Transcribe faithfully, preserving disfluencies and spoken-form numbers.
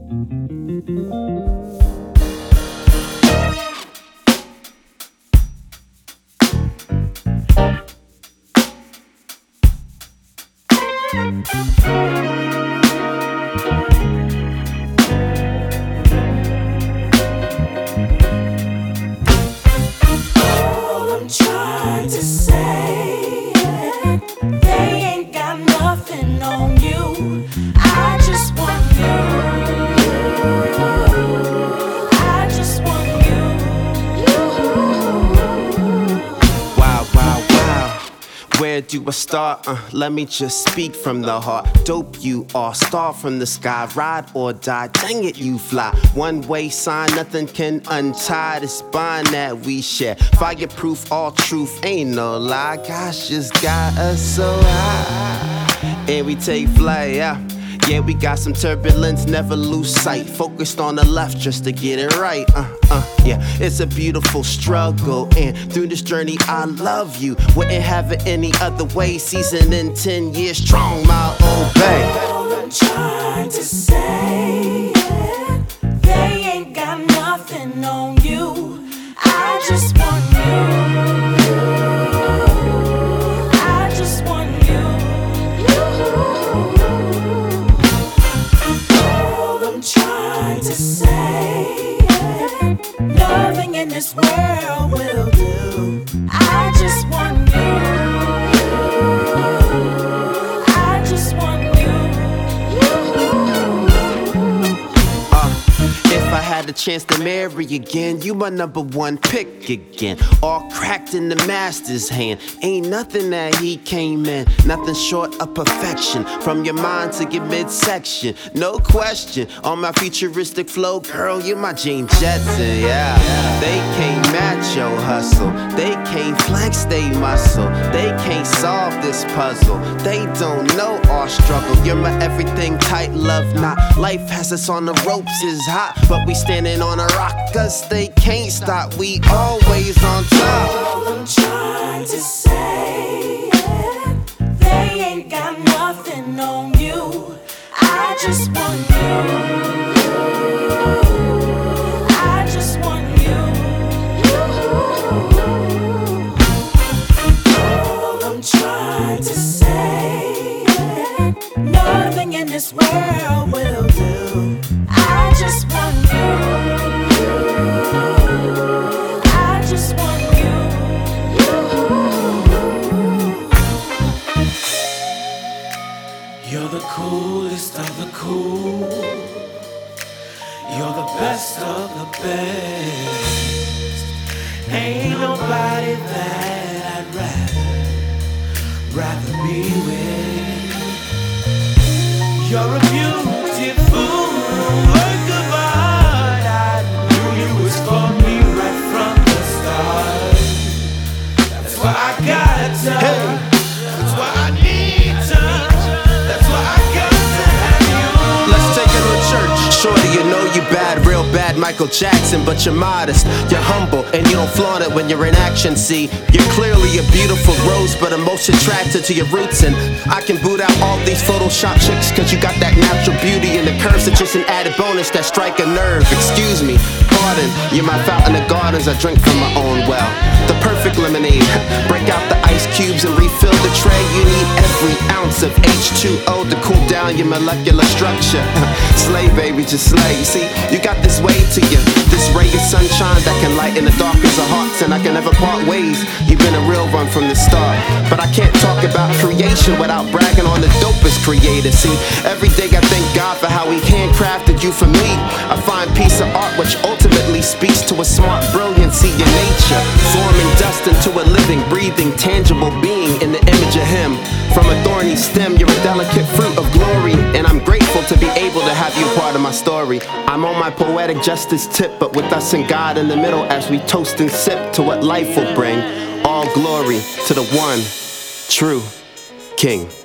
All I'm trying to say, they ain't got nothing on you. I just want you. I just want you. Wow, wow, wow. Where do I start? Uh, let me just speak from the heart. Dope you are, star from the sky, ride or die. Dang it, you fly. One way sign, nothing can untie this bond that we share. Fireproof, all truth, ain't no lie. Gosh, just got us so high. And we take flight, yeah. Yeah, we got some turbulence, never lose sight. Focused on the left just to get it right. Uh, uh, yeah, it's a beautiful struggle. And through this journey, I love you. Wouldn't have it any other way. Seasoned in ten years strong, my old babe. All I'm trying to say, they ain't got nothing on you. I just want you. I just want you. All I'm trying to say, nothing in this world will do. I just want you. I just want you. If I had a chance to marry again, you my number one pick again. All cracked in the master's hand. Ain't nothing that he came in, nothing short of perfection. From your mind to your midsection, no question. On my futuristic flow, girl, you're my Jane Jetson, yeah. They can't match your hustle, they can't flex they muscle, they can't solve this puzzle. They don't know our struggle. You're my everything, tight love not. Life has us on the ropes, is hot, but we standing on a rock, cause they can't stop. We always on top. All I'm trying to say, they ain't got nothing on you. I just want you. I just want you. All I'm trying to say, nothing in this world will do. I just want you. I just want you. You're the coolest of the cool. You're the best of the best. Ain't nobody that I'd rather, rather be with. You're a beautiful work of art. I knew you was for me right from the start. That's why I got to. Hey. That's why I need to. That's why I got to have you. Let's take it to church. Shorty, you know you bad, real bad Michael Jackson, but you're modest, you're humble, and you don't flaunt it when you're in action. See, you're clearly a beautiful rose, but I'm most attracted to your roots. And I can boot out all these Photoshop chicks, cause you got that natural beauty, and the curves are just an added bonus that strike a nerve. Excuse me, pardon, you're my fountain of gardens, I drink from my own well. The perfect lemonade, break out the ice cubes and refill the tray. You need every ounce of H two O to cool down your molecular structure. Slay, baby, just slay. See, you got this way to you, this ray of sunshine that can lighten the darkest of hearts, and I can never part ways. You've been a real one from the start, but I can't talk about creation without bragging on the dopest creator. See, every day I thank God for how he handcrafted you for me. I find piece of art which ultimately speaks to a smart brilliancy in nature, forming dust into a living, breathing, tangible being in the image of him. From a thorny stem, you're a delicate fruit of glory, and I'm grateful to be able to have you part of my story. I'm on my poetic justice tip, but with us and God in the middle as we toast and sip to what life will bring. All glory to the one true King.